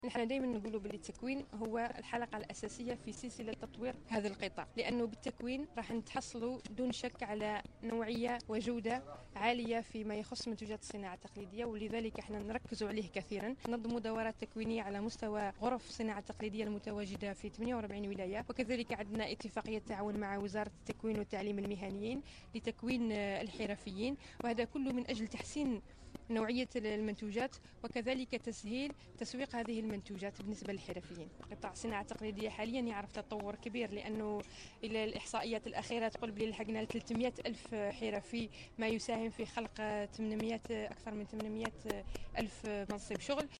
نحن دائما نقولوا باللي التكوين هو الحلقة الأساسية في سلسلة تطوير هذا القطاع، لأنه بالتكوين راح نتحصلوا دون شك على نوعية وجودة عالية فيما يخص منتجات الصناعة التقليدية، ولذلك احنا نركز عليه كثيرا. ننظم دورات تكوينية على مستوى غرف الصناعة التقليدية المتواجدة في 48 ولاية، وكذلك عندنا اتفاقية تعاون مع وزارة التكوين والتعليم المهنيين لتكوين الحرفيين، وهذا كله من أجل تحسين نوعية المنتوجات وكذلك تسهيل تسويق هذه المنتوجات بالنسبة للحرفيين. قطاع الصناعة التقليدية حاليا يعرف تطور كبير، لأنه إلى الإحصائيات الأخيرة تقول بلي لحقنا 300 ألف حرفي، ما يساهم في خلق أكثر من 800 ألف منصب شغل.